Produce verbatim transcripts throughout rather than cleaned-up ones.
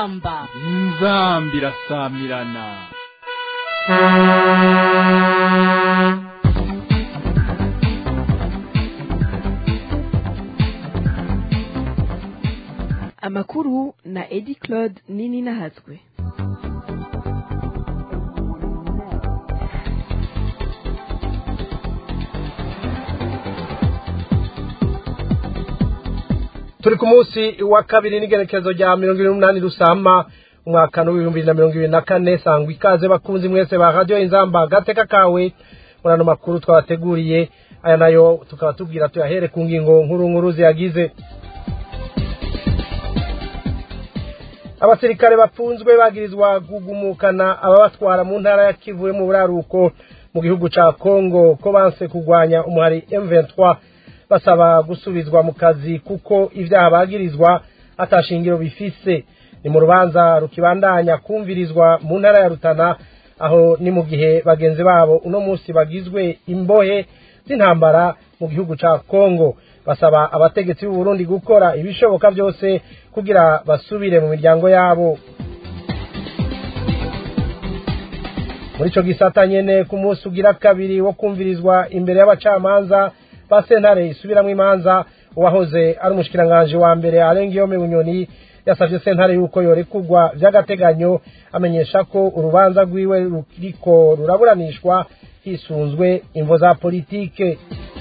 inzamba inzambi irasamirana. Amakuru na Edi Claude Nini Nahazwe. Turi ku munsi wa kabiri n'igerekezo rya mirongo ine n'umunani Rusama umwaka w'ibihumbi bibiri na mirongo ibiri na kane. Sangwa ikaze bakunzi mwese ba Radio Inzamba gateka kawe murano makuru twabateguriye. Aya nayo tukaba tubwira tuyahere ku ngingo nkuru nkuru ziyagize. Abasirikare bafunzwe bagirizwa gugumukana ababatwara mu ntara ya Kivu mu buraruko mu gihugu ca Kongo ko banse kugwanya umuhari M vingt-trois basaba gusubizwa mu kazi kuko ivyaha bagirizwa atashingiro bifise. Ni mu rubanza rukibandanya kumvirizwa mu ntara ya Rutana, aho ni mu gihe bagenzi babo uno munsi bagizwe imbohe z'intambara mu gihugu ca Kongo. Basaba abategetsi b'u Burundi gukora ibishoboka byose kugira basubire mu miryango yabo. Muri ico gisata nyene ku munsi ugira kabiri wo kumvirizwa imbere y'abacamanza ba sentare isubiramwo imanza, uwahoze ari umushikiranganje wa mbere Alengiyome Bunyoni yasavye sentare yuko yorekugwa vy'agateganyo, amenyesha ko urubanza rwiwe ruriko ruraburanishwa hisunzwe imvo za politike.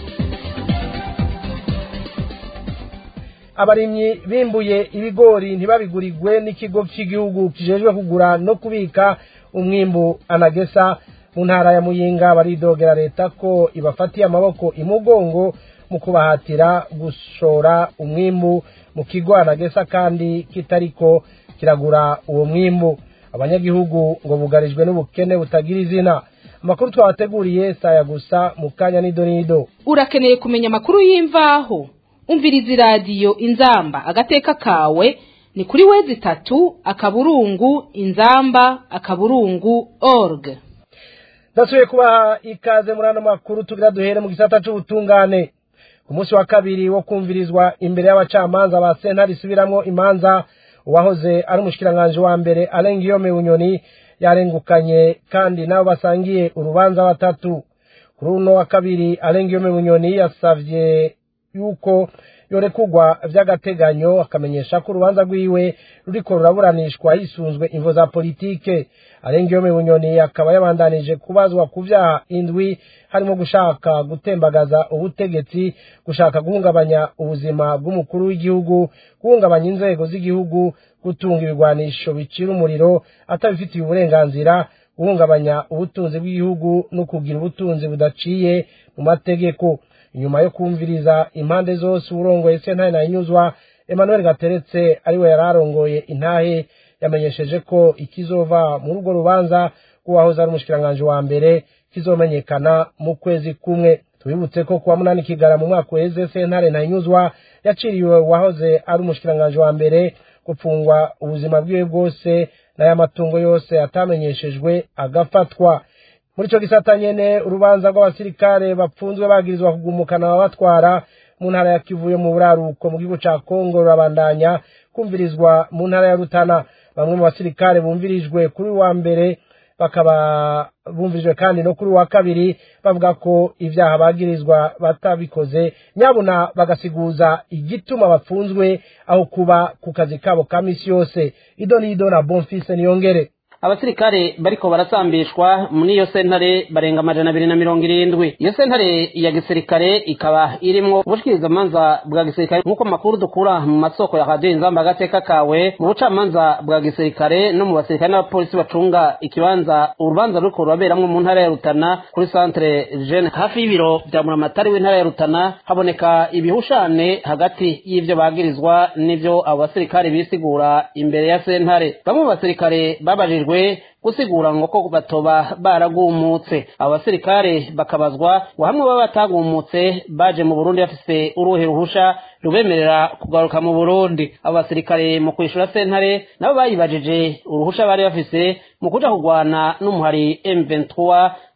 Abarimyi bimbuye ibigori ntibabigurigwe n'ikigo cy'igihugu kijejwe kugura no kubika umwimbu Anagesa mu ntara ya Muyinga baridogera leta ko ibafatiye amaboko imugongo mu kubahatira gushora umwimbu mu kigo Anagesa kandi kitariko kiragura uwo mwimbu. Abanyagihugu ngo bugarijwe n'ubukene butagira izina. Amakuru twabateguriye saya gusa mu kanya nidonido. Urakeneye kumenya amakuru y'imvaho? Umvirizi radio Inzamba agateka kawe ni kuri wezi tatu akaburungu inzamba akaburungu org. Ndasubiye kubaha ikaze muri ano makuru tugira duhere mu gisata c'ubutungane. Ku munsi wa kabiri wo kumvirizwa imbere y'abacamanza ba sentare isubiramwo imanza, uwahoze ari umushikiranganje wa mbere Alengiyome Bunyoni yarengukanye kandi nabo basangiye urubanza batatu. Kuri uno wa kabiri Alengiyome Bunyoni yasavye yuko yorekugwa vy'agateganyo, akamenyesha ko urubanza rwiwe ruriko ruraburanishwa hisunzwe imvo za politike. Alengiyome Bunyoni akaba yabandanije kubazwa ku vyaha indwi, harimo gushaka gutembagaza ubutegetsi, gushaka guhungabanya ubuzima bw'umukuru w'igihugu, guhungabanya inzego z'igihugu, gutunga ibigwanisho bicira umuriro atabifitiye uburenganzira, guhungabanya ubutunzi bw'igihugu no kugira ubutunzi budaciye mu mategeko. Nyuma yo kumviriza impande zose urongoye sentare na inyuzwa Emmanuel Gateretse ariwe yararongoye intahe yamenyesheje ko ikizova muri urwo rubanza kuwahoze ari umushikiranganje wa mbere kizomenyekana mu kwezi kumwe. Tubibutse ko kuwa munani Kigara mu mwaka weze sentare na inyuzwa yaciriwe wahoze ari umushikiranganje wa mbere gupfungwa ubuzima bwiwe bwose n'aya matungo yose atamenyeshejwe agafatwa. Muri ico gisata nyene urubanza rw'abasirikare bapfunzwe bagirizwa kugumukana ababatwara mu ntara ya Kivu mu buraruko mu gihugu ca Kongo rurabandanya kumvirizwa mu ntara ya Rutana. Bamwe mu basirikare bumvirijwe kuri wa mbere bakaba bumvirijwe kandi no kuri wa kabiri bavuga ko ivyaha bagirizwa batabikoze, nyabuna bagasiguza igituma bapfunzwe aho kuba ku kazi kabo ka misi yose. Idonido na Bonfise Niyongere. Abasirikare bariko barasambishwa muri iyo sentare barenga amajana abiri na mirongo irindwi. Iyo sentare ya gisirikare ikaba irimwo ubushikirizamanza bwa gisirikare nk'uko makuru dukura mu masoko ya Radio Inzamba agateka kawe, mu bucamanza bwa gisirikare no mu basirikare n'abapolisi bacunga ikibanza urubanza ruriko ruraberamwo mu ntara ya Rutana kuri centre jeune hafi y'ibiro vya Muramatari w'intara ya Rutana. Haboneka ibihushane hagati y'ivyo bagirizwa n'ivyo abo basirikare bisigura imbere ya sentare. Bamwe mu basirikare babajijwe gusigura ngo ko batoba baragumutse. Abasirikare bakabazwa ngo hamwe baba batagumutse baje mu Burundi bafise uruhe ruhusha rubemerera kugaruka mu Burundi. Abasirikare mu kwishura sentare nabo bayibajije uruhusha bari bafise mu kuja kugwana n'umuhari M vingt-trois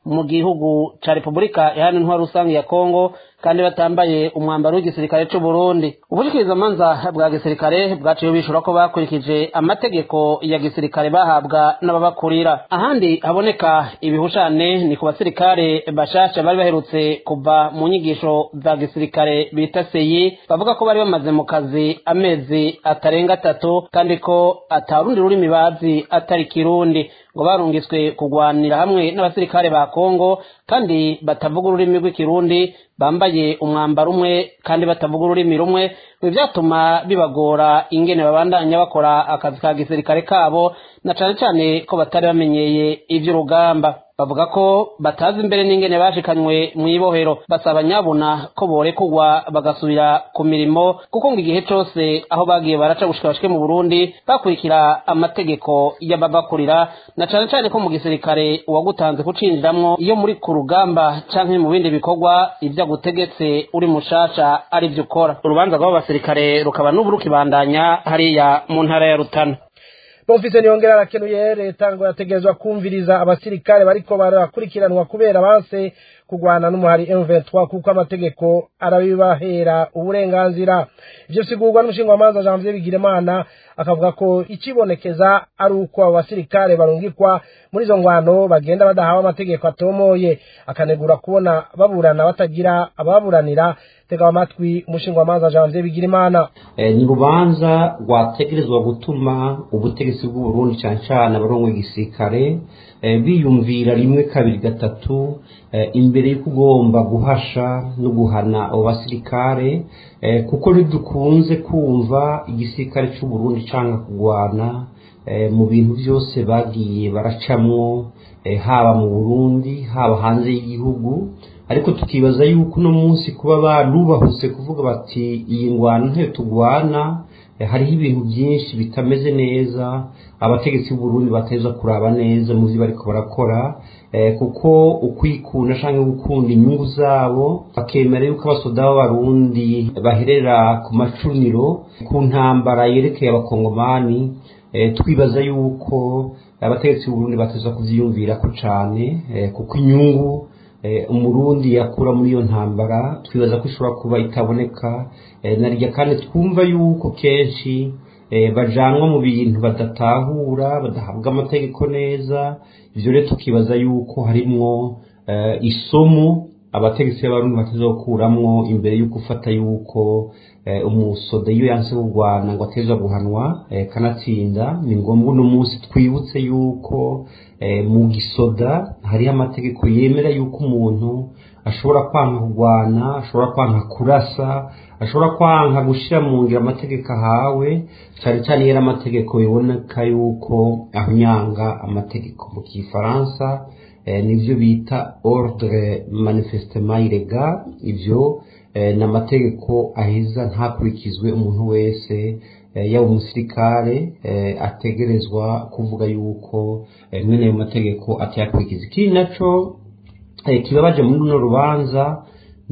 mu gihugu ca Repubulika Iharanira Intwaro Rusange ya Kongo kandi batambaye umwambaro w'igisirikare c'u Burundi. Ubushikirizamanza bwa gisirikare bwaciye bishura ko bakurikije amategeko ya gisirikare bahabwa n'ababakurira. Ahandi haboneka ibihushane ni ku basirikare bashasha bari baherutse kuva mu nyigisho za gisirikare bita seyi, bavuga ko bari bamaze mu kazi amezi atarenga atatu kandi ko atarundi rurimi bazi atari Kirundi, ngo barungiswe kugwanira hamwe n'abasirikare ba Kongo kandi batavuga ururimi rw'ikirundi, bambaye umwambaro umwe kandi batavuga ururimi rumwe. Ibi byatuma bibagora ingene babandanya bakora akazi ka gisirikare kabo, na cane cane ko batari bamenyeye ivy'urugamba. Bavuga ko batazi imbere n'ingene bashikanywe mu ibohero, basaba nyabuna ko borekurwa bagasubira ku mirimo, kuko ngo igihe cose aho bagiye baraca gushika bashike mu Burundi bakurikira amategeko y'ababakurira, na cane cane ko mu gisirikare uwagutanze kucinjiramwo iyo muri ku rugamba canke mu bindi bikorwa ivyo agutegetse uri mushasha ari vyo ukora. Urubanza rw'abo basirikare rukaba n'ubu rukibandanya hariya mu ntara ya Rutana. Bonfise Niyongera arakenuye leta ngo yategerezwa kumviriza abasirikare bariko barakurikiranwa kubera banse kugwana n'umuhari M vingt-trois kuko amategeko arabibahera uburenganzira. Ivyo sigurwa n'umushingamanza Janvier Bigirimana akavuga ko ikibonekeza ari uko abo basirikare barungikwa muri izo ngwano bagenda badahawe amategeko atomoye, akanegura kubona baburana batagira ababuranira. Tega amatwi umushingamanza Janvier Bigirimana. E, ni rubanza rwategerezwa gutuma ubutegetsi bw'u Burundi cyane cyane abarongoye igisirikare e, biyumvira rimwe kabiri gatatu e, imbere y'ukugomba guhasha no guhana abo basirikare e, kuko ntidukunze kumva igisirikare cy'u Burundi canga kugwana e, mu bintu byose bagiye baracamwo e, haba mu Burundi haba hanze y'igihugu, ariko tukibaza yuko no munsi kuba barubahuse kuvuga bati iyi ngwano nte tugwana eh, hariho ibintu byinshi bitameze neza abategetsi b'u Burundi bateza kuraba neza mu byo bariko barakora eh, kuko ukwikunda canke gukunda inyungu zabo bakemera yuko abasoda b'abarundi baherera ku macuniro ku ntambara yerekeye abakongomani. eh, twibaza yuko abategetsi b'u Burundi bateza kuvyiyumvira ko cane eh, kuko inyungu Eh, umurundi yakura muri iyo ntambara twibaza ko ishobora kuba itaboneka eh, narirya kandi twumva yuko kenshi eh, bajanwa mu bintu badatahura badahabwa amategeko neza. Ivyo rero tukibaza yuko harimwo eh, isomo abategetsi b'abarundi batazokuramwo imbere yuko ufata yuko eh, umusoda iyo yanse kugwana ngo atezwa guhanwa eh, kanatsinda. Ni ngombwa uno munsi twibutse yuko eh, mu gisoda hari amategeko yemera yuko umuntu ashobora kwanka kugwana, ashobora kwanka kurasa, ashobora kwanka gushira mu ngira amategeko ahawe, cyane cyane yera amategeko yiboneka yuko ahonyanga amategeko. Mu Kifaransa eh, nivyo bita ordre manifestement illégal. Ivyo eh, n'amategeko aheza ntakurikizwe umuntu wese eh, yaba umusirikare eh, ategerezwa kuvuga yuko eh, mwene ayo mategeko atayakurikiza. Ikindi naco eh, kibabaje muri runo rubanza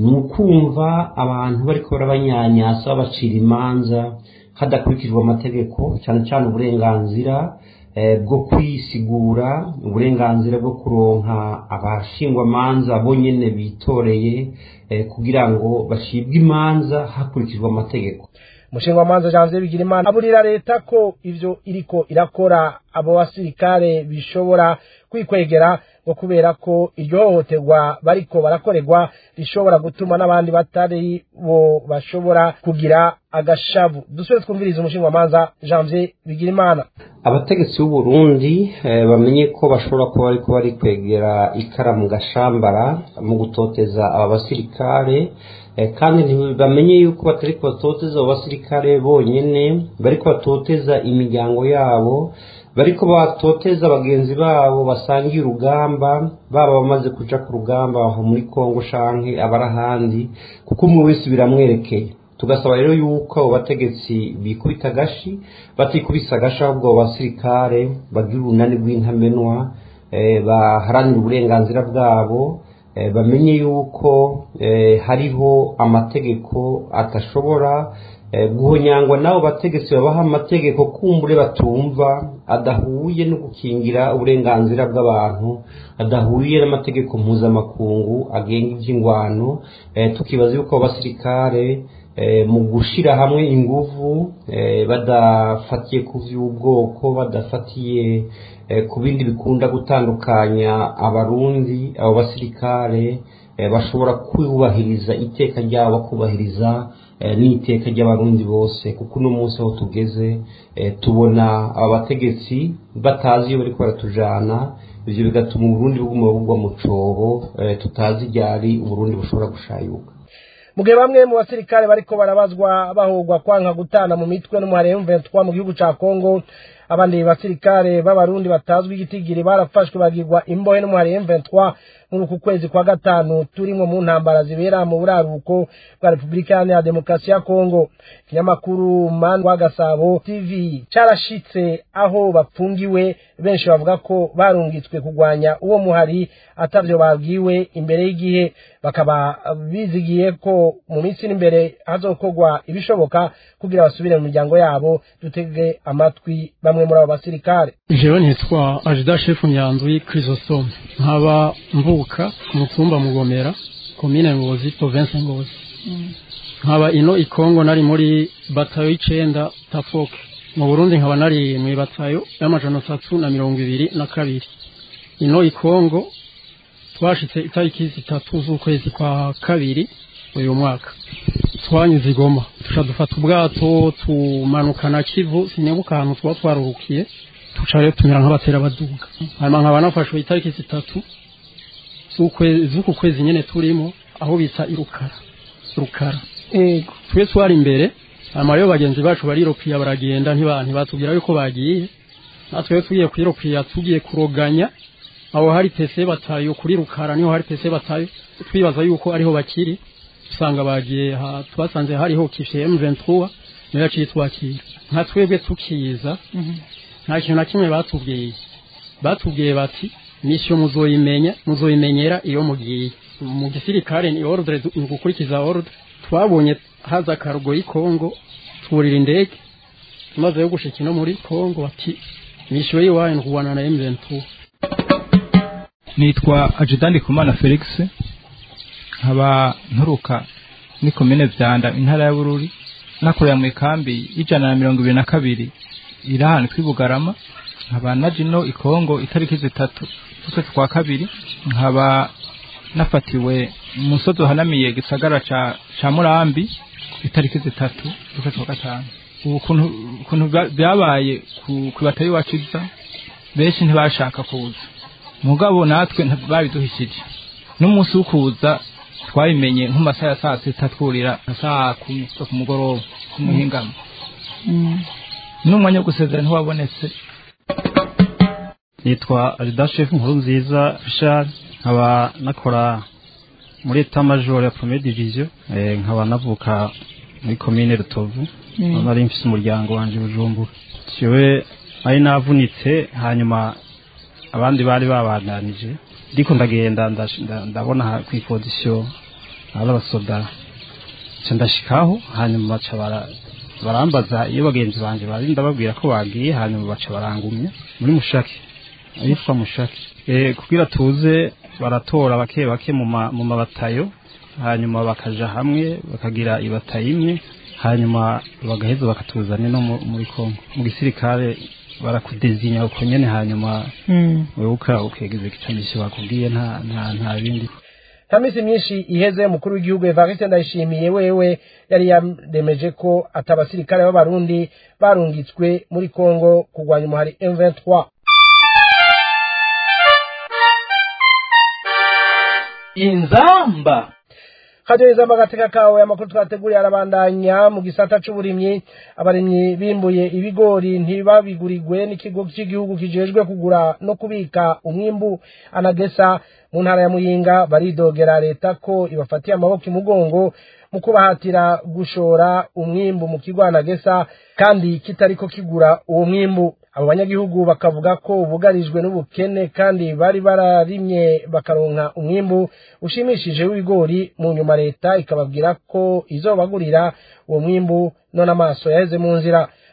nukumva abantu bariko barabanyanyasa babacira imanza hadakurikizwa amategeko, cyane cyane uburenganzira bwo kwisigura, uburenganzira bwo kuronka abashingwa manza bonyene bitoreye kugira ngo bashibwe imanza hakurikizwa amategeko. Umushinga manza Janvier Bigirimana aburira leta ko ivyo iriko irakora abo basirikare bishobora kwikwegera ngo kubera ko iryo hohoterwa bariko barakorerwa rishobora gutuma n'abandi batari bo bashobora kugira agashavu. Dusubire twumviriza umushinga manza Janvier Bigirimana. Abategetsi b'u Burundi eh, bamenye ko bashobora kuba ariko bari kwegera ikara mu gashambara mu gutoteza aba basirikare eh, kandi ntibamenye yuko batari kubatoteza abo basirikare bonyene, bariko batoteza imiryango yabo, bariko batoteza bagenzi babo basangiye urugamba, baba bamaze kuja ku rugamba aho muri Kongo canke abarahandi, kuko umwe wese biramwerekeye. Tugasaba rero yuko abo bategetsi bikubita gashi batikubisa agashi ahubwo abo basirikare bagira urunani rw'intamenwa eh, baharanira uburenganzira bwabo eh, bamenye yuko eh, hariho amategeko atashobora eh, guhonyangwa nabo bategetsi babaha amategeko kumbure batumva adahuye no gukingira uburenganzira bw'abantu, adahuye n'amategeko mpuzamakungu agenga iby'ingwano. E, tukibaza yuko abasirikare e, mu gushira hamwe inguvu e, badafatiye ku vy'ubwoko, badafatiye e, ku bindi bikunda gutandukanya abarundi, abo basirikare e, bashobora kubahiriza iteka ryabo, kubahiriza e, n'iteka ry'abarundi bose, kuko uno munsi aho tugeze e, tubona aba bategetsi batazi iyo bariko baratujana. Ivyo bigatuma uburundi buguma bugwa mu cobo e, tutazi ryari uburundi bushobora gushayuka. Mugihe bamwe mu basirikare bariko barabazwa bahogwa kwanka gutana mu mitwe n'umuhare M vingt-trois mu gihugu ca Kongo, abandi basirikare b'abarundi batazwi igitigiri barafashwe bagirwa imbohe n'umuhare M vingt-trois muri uku kwezi kwa gatanu turimo mu ntambara zibera mu buraruko bwa Republika ya Demokarasi ya Kongo. Kinyamakuru Mandwa Gasabo T V carashitse aho bapfungiwe, benshi bavuga ko barungitswe kugwanya uwo muhari atavyo babwiwe imbere y'igihe, bakaba bizigiye ko mu minsi imbere hazokogwa ibishoboka kugira basubire mu miryango yabo. Dutege amatwi bamwe muri abo basirikare. Jewe nitwa Ajida Chef Nyanzwi Chrysostome, nkaba mvuka ku mutumba Mugomera, komine Ngozi, province Ngozi. Mm. Nkaba ino ikongo nari muri batayo y'icenda Tafoke. Mu Burundi nkaba nari mu batayo y'amajana atatu na mirongo ibiri na kabiri. Ino ikongo twashitse itariki zitatu z'ukwezi kwa kabiri uyu mwaka. Twanyuze Goma, tuca dufata ubwato tumanukana Kivu, sinibuka ahantu twa twaruhukiye, tuca rero tumira nk'abatera baduga. Hanyuma nkaba nafashwe itariki zitatu z'ukwezi z'uku kwezi nyene turimo, aho bita irukara rukara. Ego twe twari imbere, hanyuma rero bagenzi bacu bariropiya baragenda, ntibantu batubwira yuko bagiye, natwe tugiye kwiropiya tugiye kuroganya. Aho hari P C batayo kuri rukara, niho hari P C batayo, twibaza yuko ariho bakiri, usanga bagiye ha twasanze hariho kishe M vingt-trois niyo yaciye twakira. Nka twebwe tukiza nta kintu na kimwe batubwiye, batubwiye bati mission muzoyimenya muzoyimenyera iyo mugiye mu gisirikare, ni ordre gukurikiza ordre. Twabonye haza karugo y'Kongo turira indege, tumaze yo gushika no muri Kongo bati mission yiwaye nkubana na M vingt-trois. Nitwa Ajidandi Kumana Felix, nkaba nturuka ni komine Vyanda, intara ya Bururi, nakorera mu ikambi ijana na mirongo ibiri na kabiri irahani kwibugarama. Nkaba najino ikongo itariki zitatu z'ukwezi kwa kabiri, nkaba nafatiwe mu musozi hanamiye gisagara ca ca Murambi itariki zitatu z'ukwezi kwa gatanu. Ubu kuntu kuntu byabaye ku batayi waciza, benshi ntibashaka kuza, mugabo natwe babiduhishije. N'umunsi ukuza twabimenye nko masaha ya saa sita twurira saa kumi zo ku mugoroba ku muhingamo. Mm. N'umwanya wo gusezera ntiwabonetse. Nitwa Ajida Chef Nkurunziza Richard, nkaba nakora muri Etat Major ya Première Division, eh nkaba navuka muri commune Rutovu. Mm. Nari mfise umuryango wanje Bujumbura. Cyewe ari navunitse, hanyuma abandi bari babandanije, ndiko ndagenda ndabona ku position ala basoda ndashikaho, hanyuma baca bara barambaza iyo bagenzi banje bari ndababwira ko bagiye, hanyuma baca barangumye muri Mushaki, ayitwa Mushaki. Eh kugira tuze baratora bake bake mu mu mabatayo, hanyuma bakaja hamwe bakagira ibatayo imwe, hanyuma bagaheza bakatuzana no muri Kongo mu gisirikare barakudezinya uko nyene, hanyuma wewe uka ukegeze kicamisho bakubwiye nta nta nta bindi. Kamisi myinshi iheze mukuru w'igihugu Evariste Ndayishimiye wewe yari yaremeje ko atabasirikare b'abarundi barungitswe muri Kongo kugwanya umuhari M vingt-trois. Inzamba Kadeza magateka kawe amakuru twateguriye arabandanya mu gisata c'uburimyi. Abarimyi bimbuye ibigori ntibabigurigwe n'ikigo cy'igihugu kijejwe kugura no kubika umwimbu Anagesa mu ntara ya Muyinga, baridogera leta ko ibafatiye amaboko imugongo mu kubahatira gushora umwimbu mu kigo Anagesa kandi kitariko kigura uwo mwimbu. Abo banyagihugu bakavuga ko ubugarijwe n'ubukene kandi bari bararimye bakaronka umwimbu ushimishije w'ibigori, mu nyuma leta ikababwira ko izobagurira uwo mwimbu none amaso yaheze mu nzira.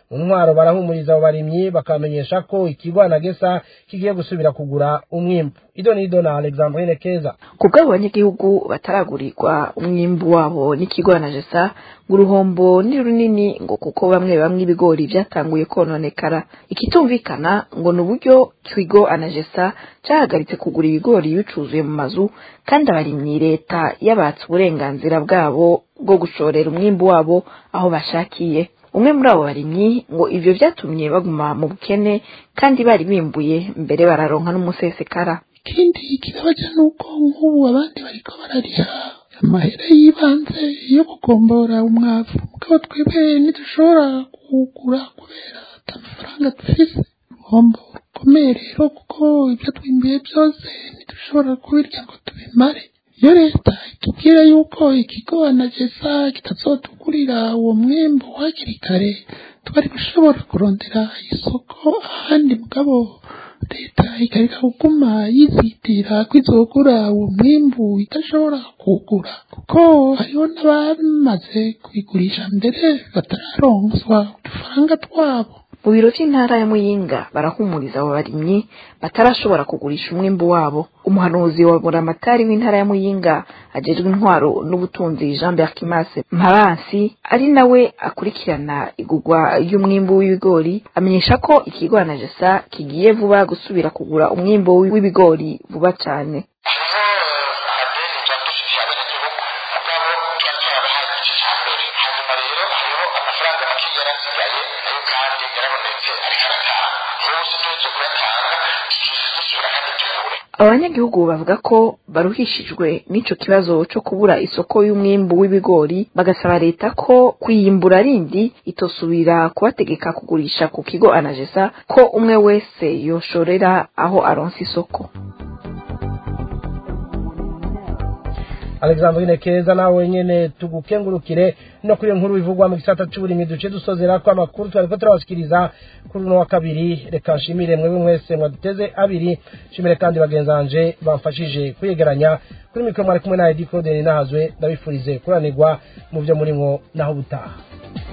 mu ntwaro barahumuriza abo barimyi bakamenyesha ko ikigo Anagesa kigiye gusubira kugura umwimbu. Ido nido na Alexandrine Keza. Kubw'abo banyagihugu bataragurirwa umwimbu wabo n'ikigo Anagesa, uruhombo ni runini ngo kuko bamwe bamwe ibigori byatanguye kononekara. Ikitumvikana ngo n'uburyo kigo Anagesa cyahagaritse kugura ibigori bicuzuye mu mazu kandi abarimyi leta yabatse uburenganzira bwabo bwo gushorera umwimbu wabo aho bashakiye. Umwe muri abo barimyi ngo ivyo vyatumye baguma mu bukene kandi bari bimbuye mbere bararonka n'umusesekara. Ikindi kibabaje nuko nk'ubu abandi bariko barariha amahera y'ibanze yo gukombora umwavu, mugabo twebwe ntidushobora kugura kubera atamafaranga dufise. Uruhombo rukomeye rero kuko ibyo twimbuye byose ntidushobora kubirya ngo tubimare. Iyo leta itubwira yuko ikigo Anagesa kitazotugurira uwo mwimbu hakiri kare, twari gushobora kurondera isoko ahandi, mugabo leta ikareka kuguma yizitira kwizogura uwo mwimbu idashobora kugura, kuko hariho n'abamaze kubigurisha mbere batararonswa udufaranga twabo. Mu biro by'intara ya Muyinga barahumuriza abo barimyi batarashobora kugurisha umwimbu wabo. Umuhanuzi wa buramatari w'intara ya Muyinga ajejwe intwaro n'ubutunzi Jean Berkimase Mparansi ari nawe akurikirana igugwa y'umwimbu w'ibigori amenyesha ko ikigo Anagesa kigiye vuba gusubira kugura umwimbu w'ibigori vuba cyane. Abanyagihugu bavuga ko baruhishijwe n'ico kibazo cyo kubura isoko y'umwimbu w'ibigori, bagasaba leta ko kuyimbura rindi itosubira kubategeka kugurisha ku kigo Anagesa, ko umwe wese yoshorera aho aronse isoko. Alexandrine Keza nawe nyene tugukengurukire no kuri nkuru bivugwa mu gisata cy'uburimyi duce dusozera ko amakuru twariko turabashikiriza kuri no wa kabiri. Reka nshimire mwe mwese mwaduteze abiri, nshimire kandi bagenzanje bamfashije kwiyegeranya kuri mikro mwari kumwe na Edicode Ninahazwe. Ndabifurize kuranirwa mu byo muri mwo naho butaha.